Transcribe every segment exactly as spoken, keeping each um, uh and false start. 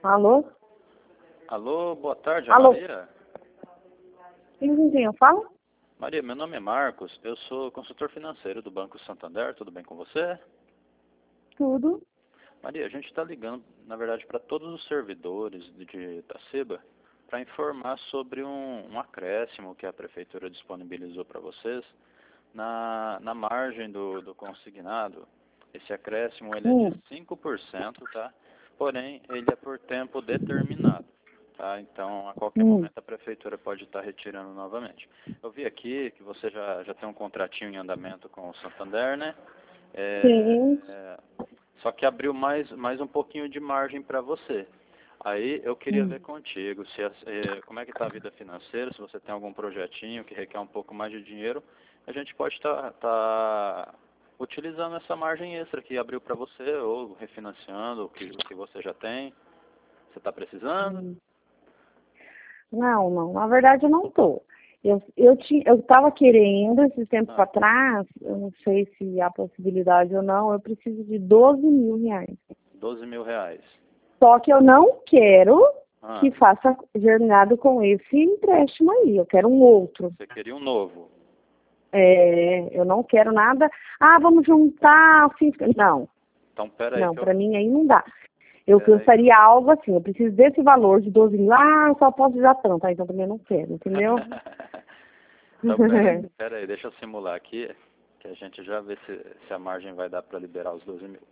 Alô? Alô, boa tarde, é Alô? Maria. Sim, sim, eu falo? Maria, meu nome é Marcos, eu sou consultor financeiro do Banco Santander, tudo bem com você? Tudo. Maria, a gente está ligando, na verdade, para todos os servidores de de Itaceba para informar sobre um, um acréscimo que a Prefeitura disponibilizou para vocês na, na margem do, do consignado. Esse acréscimo ele é Hum. de cinco por cento, tá? Porém, ele é por tempo determinado. Tá? Então, a qualquer Hum. momento a Prefeitura pode estar retirando novamente. Eu vi aqui que você já, já tem um contratinho em andamento com o Santander, né? É, Sim. é, só que abriu mais, mais um pouquinho de margem para você. Aí eu queria Hum. ver contigo, se, as- eh, como é que está a vida financeira, se você tem algum projetinho que requer um pouco mais de dinheiro, a gente pode estar utilizando essa margem extra que abriu para você, ou refinanciando o que, o que você já tem. Você está precisando? Hum. Não, não. Na verdade, eu não tô. Eu, eu, tinha, eu tava querendo, esses tempos Ah, atrás, eu não sei se há possibilidade ou não, eu preciso de doze mil reais. doze mil reais. Só que eu não quero Ah, que faça jornada com esse empréstimo aí. Eu quero um outro. você queria um novo. É, eu não quero nada. Ah, vamos juntar. Assim, não, Então, pera aí não, que eu... para mim aí não dá. Eu Pera aí. pensaria algo assim, eu preciso desse valor de doze mil. Ah, eu só posso usar tanto. Ah, então também eu não quero, entendeu? Então, pera aí, pera aí, deixa eu simular aqui, que a gente já vê se, se a margem vai dar para liberar os doze mil.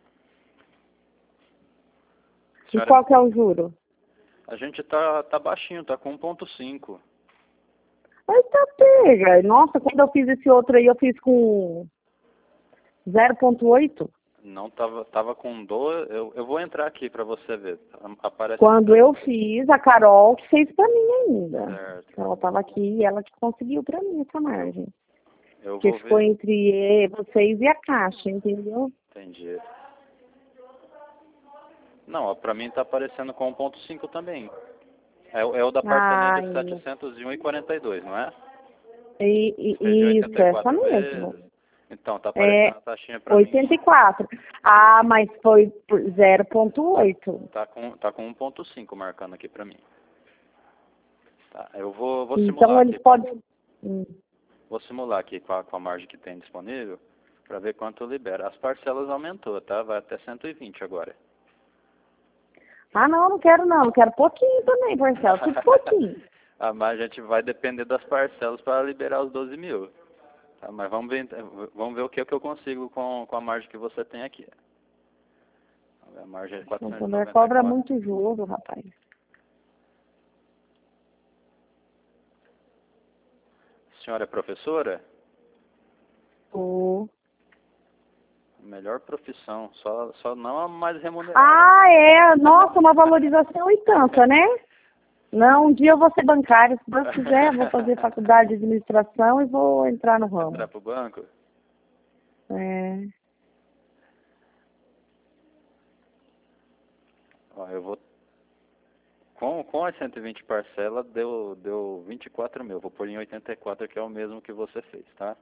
E Senhora, qual que é o juro? a gente tá, tá baixinho, tá com um ponto cinco. Mas tá pega. Nossa, quando eu fiz esse outro aí, eu fiz com zero ponto oito. Não tava, tava com dois. Eu, eu vou entrar aqui para você ver. Aparece Quando eu fiz, a Carol que fez pra mim ainda. certo. A Carol tava aqui e ela que conseguiu pra mim essa margem. Eu Que vou ficou ver. entre vocês e a Caixa, entendeu? Entendi. Não, ó, pra mim tá aparecendo com um ponto cinco também. É, o- é o da parcelinha de Ai, setecentos e um e quarenta e dois, não é? e, Você fez de e, isso, oitenta e essa quatro mesmo. vezes. Então, tá aparecendo É a taxinha pra mim. oitenta e quatro. Ah, mas foi por zero ponto oito. Tá com, tá com um ponto cinco marcando aqui pra mim. Tá, eu vou, vou simular Então aqui. eles podem. Hum. Vou simular aqui com a, com a margem que tem disponível para ver quanto libera. As parcelas aumentou, tá? Vai até cento e vinte agora. Ah, não, não quero não. Eu quero pouquinho também, Marcelo. Tudo pouquinho. A margem a gente vai depender das parcelas para liberar os doze mil. Tá? Mas vamos ver, vamos ver o que, é que eu consigo com, com a margem que você tem aqui. A margem é O quatrocentos e Santander noventa e cobra quatro. muito juro, rapaz. A senhora é professora? Oh. Melhor profissão, só, só não a mais remunerada. Ah, é. Nossa, uma valorização e tanta, né? Não, um dia eu vou ser bancária. Se Deus quiser, vou fazer faculdade de administração e vou entrar no ramo. Entrar pro banco? É. Ó, eu vou... Com, com as cento e vinte parcelas, deu, deu vinte e quatro mil. Vou pôr em oitenta e quatro, que é o mesmo que você fez, tá?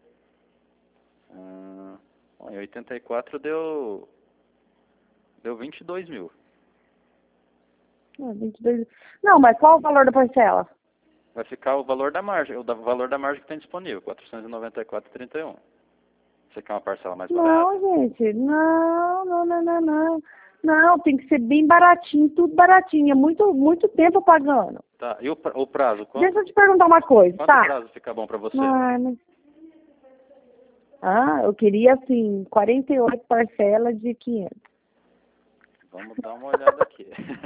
Hum, bom, em oitenta e quatro deu, deu vinte e dois mil. Ah, vinte e dois. Não, mas qual o valor da parcela? Vai ficar o valor da margem, o da- valor da margem que tem disponível, quatrocentos e noventa e quatro vírgula trinta e um. Você quer uma parcela mais barata? Não, gente. Não, não, não, não, não. Não, tem que ser bem baratinho, tudo baratinho. É muito, muito tempo pagando. Tá, e o, pra- o prazo? Quanto, Deixa eu te perguntar uma coisa, quanto tá? prazo fica bom pra você? Ah, mas... ah, eu queria, assim, quarenta e oito parcelas de quinhentos. Vamos dar uma olhada aqui.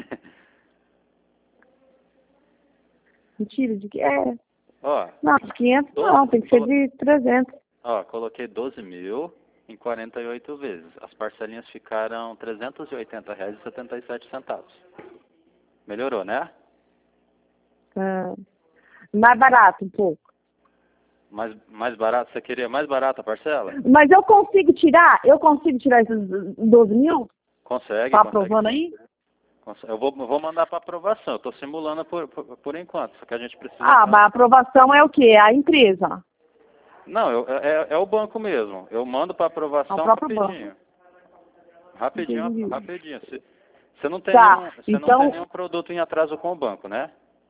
Mentira, de que? É. Ó, Não, de quinhentos doze, não, tem que ser colo- de trezentos. ó, coloquei doze mil em quarenta e oito vezes. As parcelinhas ficaram trezentos e oitenta reais e setenta e sete centavos. Melhorou, né? Ah, mais barato um pouco. Mais, mais barato? Você queria mais barata a parcela? Mas eu consigo tirar? Eu consigo tirar esses doze mil? Consegue, Tá consegue aprovando sim. aí? Cons- Eu vou, vou mandar para aprovação. Eu estou simulando por, por, por enquanto, só que a gente precisa... Ah, mas a aprovação é o quê? A empresa. Não, eu, é, é o banco mesmo. Eu mando para É o aprovação próprio rapidinho. banco. Rapidinho, Entendi. rapidinho. Se, Você não tem, Tá, nenhum, você então... não tem nenhum produto em atraso com o banco, né?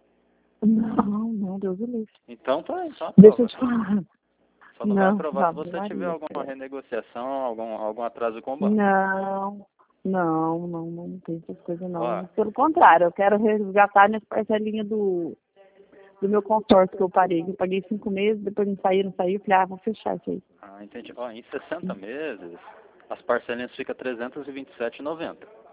Não, não, Deus do livre. Então, tá, então Deixa eu aprova. te falar. Só não vai Não, aprovar se Ave você tiver Maria, alguma credo. renegociação, algum, algum atraso com o banco. Não, não, não, não tem essas coisas Ó, não. Pelo contrário, eu quero resgatar minhas parcelinhas do, do meu consórcio que eu parei. Eu paguei cinco meses, depois não saí, não saí, eu falei, ah, vou fechar isso aí. ah, entendi. Ó, em sessenta meses, as parcelinhas ficam trezentos e vinte e sete reais e noventa centavos.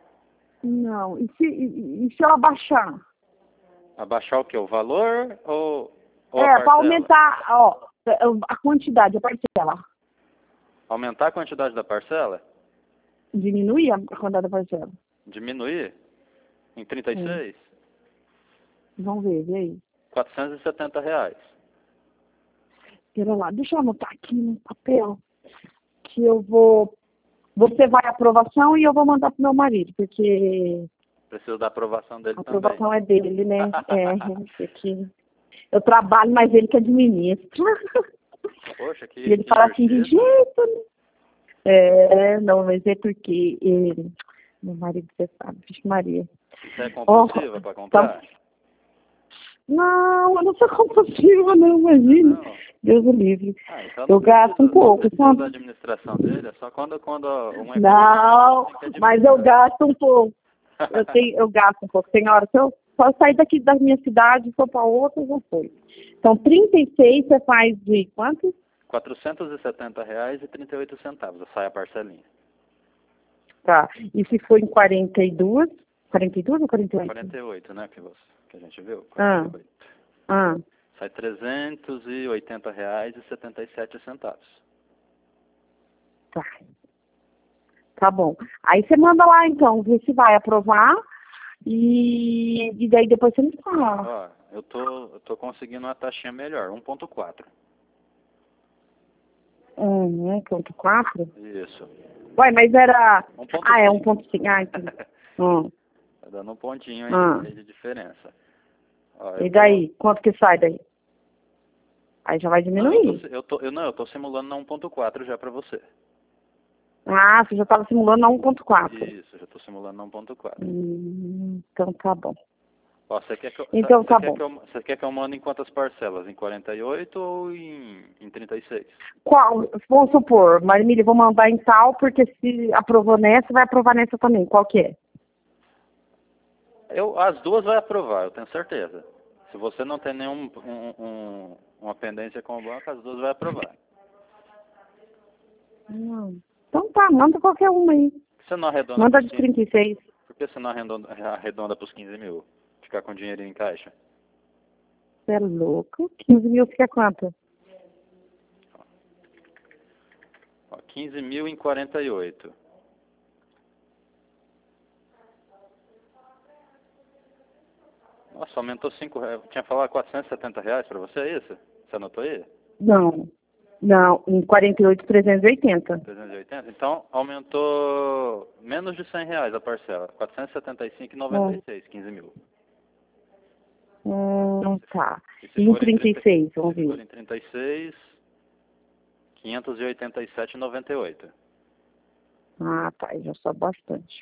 Não, e se, e, e se eu abaixar? Abaixar o que? O valor ou, ou a É, para parcela? aumentar, ó, a quantidade, a parcela. Aumentar a quantidade da parcela? Diminuir a quantidade da parcela. Diminuir? Em trinta e Hum. seis? Vamos ver, e aí? quatrocentos e setenta reais. Pera lá, deixa eu anotar aqui no papel que eu vou... Você vai à aprovação e eu vou mandar pro meu marido, porque Preciso da aprovação dele a também. aprovação é dele, né? É, esse aqui. Eu trabalho, mas ele que administra. Poxa, que, E ele que fala assim, de invertido. jeito... É, não, mas é porque ele... Meu marido, você sabe, Vixe Maria. Você é Ó, compulsiva para então, comprar? não, eu não sou compulsiva, não, imagina. Não. Deus o livre. Ah, então Eu não gasto um preciso, não pouco, preciso sabe? da administração dele, é só quando, quando um é Não, comprometido, tem que mas eu administrar. gasto um pouco. Eu, tenho, eu gasto um pouco. Tem hora que eu só sair daqui da minha cidade e for para outra, já foi. Então, trinta e seis você faz de quanto? quatrocentos e setenta reais e trinta e oito centavos, sai a parcelinha. Tá. E se for em quarenta e duas? quarenta e duas ou quarenta e oito? quarenta e oito, né, que, você, que a gente viu? Ah, quarenta e oito. ah, Sai trezentos e oitenta reais e setenta e sete centavos. tá. Tá bom. Aí você manda lá, então, ver se vai aprovar. E, e daí depois você me fala. Ó, eu tô, eu tô conseguindo uma taxinha melhor, um ponto quatro. Um, um ponto quatro? Isso. Ué, mas era... um ponto Ah, é um cinco. ponto cinco. Ah, entendi. Hum. Tá dando um pontinho aí, Ah. de, aí de diferença. Ó, eu E tô- daí? Quanto que sai daí? Aí já vai Não, eu diminuir. tô, eu tô, eu, não, eu tô simulando na um ponto quatro já pra você. Ah, você já estava simulando a um ponto quatro. Isso, eu já tô simulando na um ponto quatro. Hum, então tá bom. Ó, você quer que eu, Então você tá quer bom. que eu, você quer que eu mande em quantas parcelas? Em quarenta e oito ou em, em trinta e seis? Qual, vamos supor, Marimília, vou mandar em tal, porque se aprovou nessa, vai aprovar nessa também. Qual que é? Eu, as duas vai aprovar, eu tenho certeza. Se você não tem nenhum um, um, uma pendência com o banco, as duas vai aprovar. Hum. Então tá, manda qualquer uma aí. Você não arredonda Manda pros de quinze, trinta e seis. por que você não arredonda, arredonda pros quinze mil? Ficar com dinheiro em caixa? Você é louco? quinze mil fica quanto? Ó, quinze mil em quarenta e oito. Nossa, aumentou cinco reais. Tinha falado quatrocentos e setenta reais pra você, é isso? Você anotou aí? Não. Não, em quarenta e oito, trezentos e oitenta. trezentos e oitenta? Então, aumentou menos de cem reais a parcela. quatrocentos e setenta e cinco reais e noventa e seis, quinze mil. Hum, tá. E E se em for em trinta e seis, vamos se for ver. em trinta e seis, quinhentos e oitenta e sete reais e noventa e oito. Ah, tá, já sobe bastante.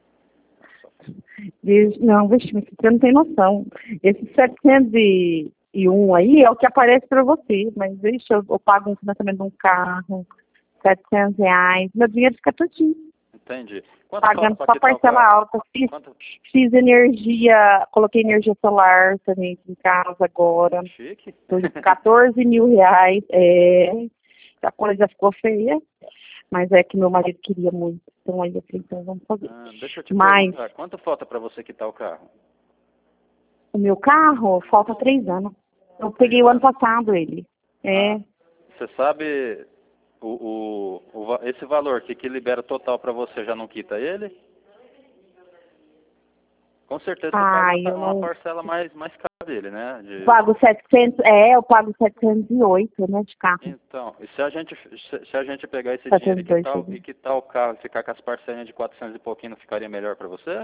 Diz- Não, vixe, mas você não tem noção. Esse setecentos e um aí é o que aparece para você, mas vixe, eu, eu pago um financiamento de um carro, setecentos reais, meu dinheiro fica tudinho. Entendi. Quanto Pagando falta só pra quitar o parcela carro? alta. Fiz, Quanto? fiz energia, coloquei energia solar também aqui em casa agora. Chique. Tô de quatorze mil reais. É, a coisa já ficou feia, mas é que meu marido queria muito. Então aí eu falei, então vamos fazer. Ah, deixa eu te Mas perguntar, quanto falta pra você quitar o carro? o meu carro falta três anos. Eu peguei o ano passado ele. É. Ah, você sabe o, o, o va- esse valor que, que libera total pra você já não quita ele? Com certeza você Ah, paga eu uma, uma não parcela mais, mais cara dele, né? De- pago setecentos, é, eu pago setecentos e oito, né, de carro. Então, e se a gente se, se a gente pegar esse dinheiro e setecentos e dois, quitar, o- sim. e quitar o carro e ficar com as parcelinhas de quatrocentos e pouquinho, não ficaria melhor pra você?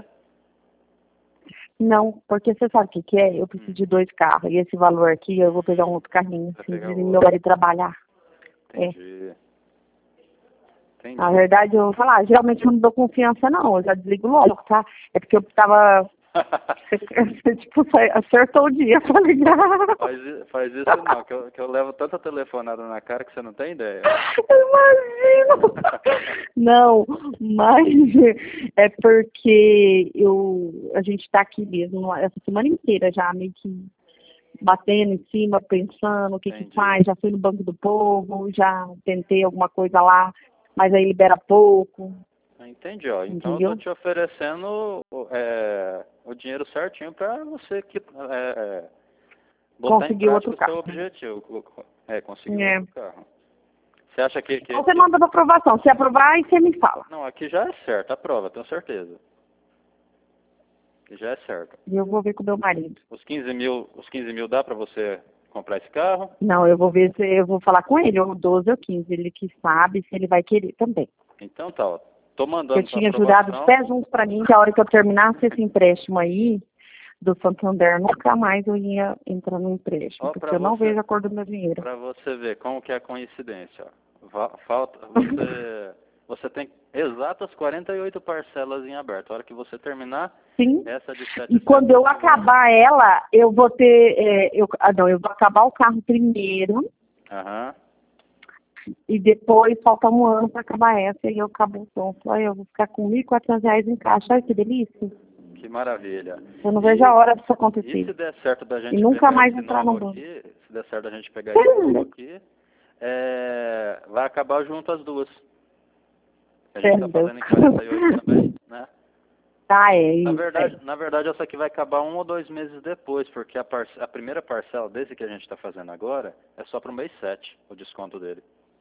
Não, porque você sabe o que, que é? Eu preciso de dois carros. E esse valor aqui eu vou pegar um outro carrinho, Vai assim, pegar de o meu outro. marido trabalhar. É. Entendi. Entendi. Na verdade, eu vou falar, geralmente eu não dou confiança não, eu já desligo logo, tá? É porque eu tava... Você, você, tipo, acertou o dia pra ligar. Faz, faz isso não, que eu, que eu levo tanta telefonada na cara que você não tem ideia. Imagino! Não, mas é porque eu, a gente tá aqui mesmo, essa semana inteira já, meio que batendo em cima, pensando o que Entendi. que faz, já fui no Banco do Povo, já tentei alguma coisa lá, mas aí libera pouco. Entendi, ó. Então Entendeu? eu tô te oferecendo é, o dinheiro certinho para você que, é, botar Conseguir em outro prática o seu carro. objetivo. É, conseguir É. outro carro. Você acha que, que... Então você manda pra aprovação. Se aprovar, aí você me fala. Não, aqui já é certo, a prova, tenho certeza. Aqui já é certo. E eu vou ver com o meu marido. Os quinze mil, os quinze mil dá para você comprar esse carro? Não, eu vou ver se eu vou falar com ele, ou doze ou quinze. Ele que sabe se ele vai querer também. Então tá, ó. Tô mandando Eu pra tinha jurado de aprovação. pé juntos pra mim que a hora que eu terminasse esse empréstimo aí, do Santander, nunca mais eu ia entrar no empréstimo, Ó, porque pra eu não você, vejo a cor do meu dinheiro. para você ver como que é a coincidência, ó. Va- Falta, você, você tem exatas quarenta e oito parcelas em aberto. A hora que você terminar, Sim. essa de E setecentos quando eu e cinquenta. acabar ela, eu vou ter. É, eu, ah, não, eu vou acabar o carro primeiro Aham. e depois falta um ano para acabar essa e eu acabo o ponto. Aí eu vou ficar com mil e quatrocentos reais em caixa. Olha que delícia. Que maravilha. Eu não E, vejo a hora disso e se acontecer. der certo da gente E nunca pegar mais esse entrar no novo banco. aqui, se der certo da gente pegar esse novo aqui, é, vai acabar junto as duas. A gente está fazendo em quarenta e oito também, né? Ah, é isso. Na verdade, É. na verdade, essa aqui vai acabar um ou dois meses depois, porque a, parce a primeira parcela desse que a gente está fazendo agora é só para o mês sete, o desconto dele.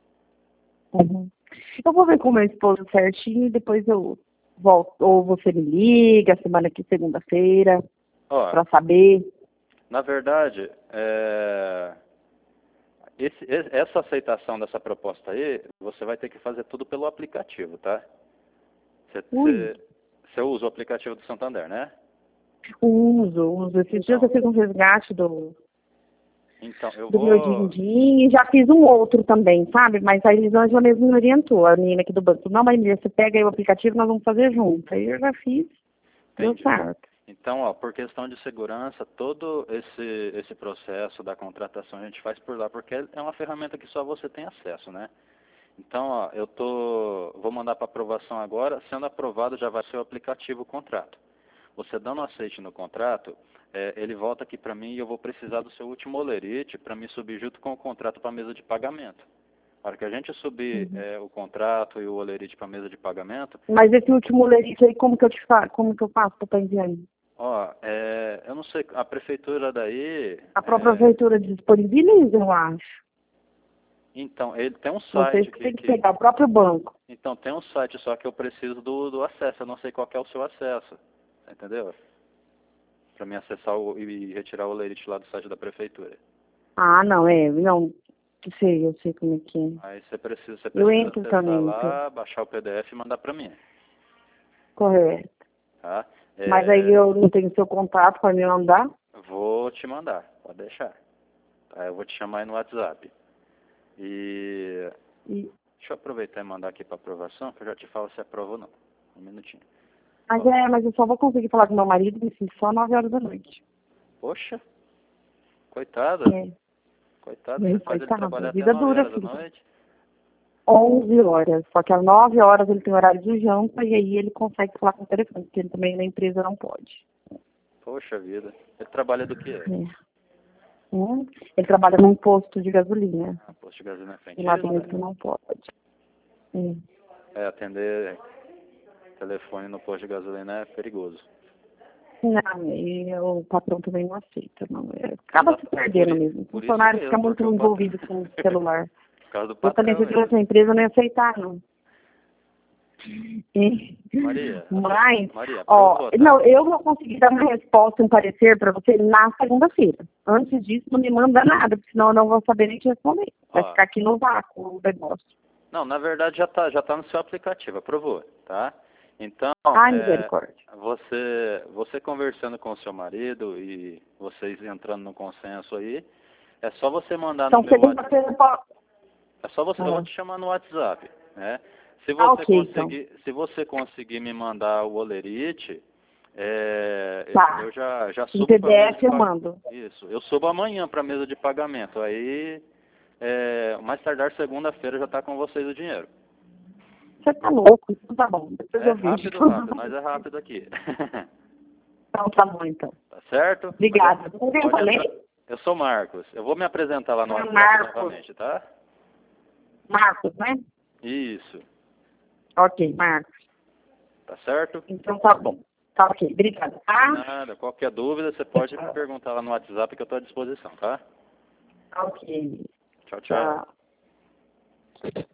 Uhum. Eu vou ver com o meu esposo certinho e depois eu volto. Ou você me liga semana que segunda-feira Ó, para saber. na verdade, é, esse, e- essa aceitação dessa proposta aí, você vai ter que fazer tudo pelo aplicativo, tá? Você, Ui. você, você usa o aplicativo do Santander, né? Uso, uso. Esses dias Então, eu fiz um resgate do, então eu do meu vou... din-din e já fiz um outro também, sabe? Mas a Elisângela mesmo me orientou, a menina aqui do banco. Não, Maria, você pega aí o aplicativo, nós vamos fazer junto. Aí eu já fiz, deu Entendi. certo. Então, ó, por questão de segurança, todo esse, esse processo da contratação a gente faz por lá, porque é uma ferramenta que só você tem acesso, né? Então, ó, eu tô, vou mandar para aprovação agora, sendo aprovado já vai ser o aplicativo o contrato. Você dando aceite no contrato, é, ele volta aqui para mim e eu vou precisar do seu último olerite para me subir junto com o contrato para a mesa de pagamento. Na hora que a gente subir Uhum. é, o contrato e o olerite para a mesa de pagamento, Mas esse último lerite aí, como que eu te fa como que eu faço para enviar aí? ó, é, eu não sei, a prefeitura daí, A própria é, prefeitura disponibiliza, eu acho. então, ele tem um Vocês site que que, têm que que pegar o próprio banco. então tem um site, só que eu preciso do, do acesso, eu não sei qual que é o seu acesso, entendeu? Para me acessar o, e retirar o olerite lá do site da prefeitura. Ah, não, é, não, sei, eu sei como é que é. Aí você precisa, você Eu precisa entro acessar também, então. lá, baixar o P D F e mandar para mim, Correto. tá? Mas aí É, eu não tenho seu contato para me mandar? vou te mandar, pode deixar. Tá, eu vou te chamar aí no WhatsApp. E E, deixa eu aproveitar e mandar aqui para aprovação, que eu já te falo se aprova ou não. Um minutinho. mas Ó, é, mas eu só vou conseguir falar com meu marido assim, só nove horas da noite. poxa, coitada, É, coitada, e você aí, faz ele coitado, trabalhar a até vida nove dura, horas da filho. noite. onze horas, só que às nove horas ele tem horário de janta e aí ele consegue falar com o telefone, porque ele também na empresa não pode. Poxa vida, ele trabalha do quê? É. Hum, Ele trabalha num posto de gasolina. Ah, posto de gasolina E lá frentista? dentro não pode. É. É, atender telefone no posto de gasolina é perigoso. Não, e o patrão também não aceita, não. É, acaba se Exato, perdendo por, i- mesmo. O por isso funcionário fica mesmo, muito porque o patrão... envolvido com o celular. Por causa do Eu também, patrão se eu tivesse mesmo. uma empresa, eu não ia aceitar, não. É. Maria, Mas, Maria, ó, aprovou, tá? não, eu vou conseguir dar uma resposta, um parecer para você na segunda-feira. Antes disso, não me manda nada, porque senão eu não vou saber nem te responder. Vai Ó, ficar aqui no vácuo o negócio. não, na verdade já tá, já tá no seu aplicativo, aprovou, tá? Então, Ai, é, misericórdia. você, você conversando com o seu marido e vocês entrando no consenso aí, é só você mandar no Então, meu WhatsApp. segunda-feira, eu posso... É só você, eu vou Ah, te chamar no WhatsApp, né? Se você, Ah, ok, conseguir, então. se você conseguir me mandar o Olerite, é, Tá. eu já, já Em subo P para D mesa F de eu pagamento. mando. Isso, eu subo amanhã para mesa de pagamento. Aí, é, mais tardar segunda-feira já está com vocês o dinheiro. Você tá louco? Então tá bom. Depois É eu vejo. rápido, rápido. Nós é rápido aqui. Então tá bom, então. Tá certo? Obrigada. Pode, Com quem eu pode falei? entrar. Eu sou Marcos. Eu vou me apresentar lá no Ah, WhatsApp Marcos. novamente, tá? Marcos, né? Isso. Ok, Marcos. Tá certo? Então tá bom. Tá ok. Obrigada, tá? Nada. Qualquer dúvida, você pode perguntar lá no WhatsApp que eu estou à disposição, tá? Ok. Tchau, tchau. Tchau.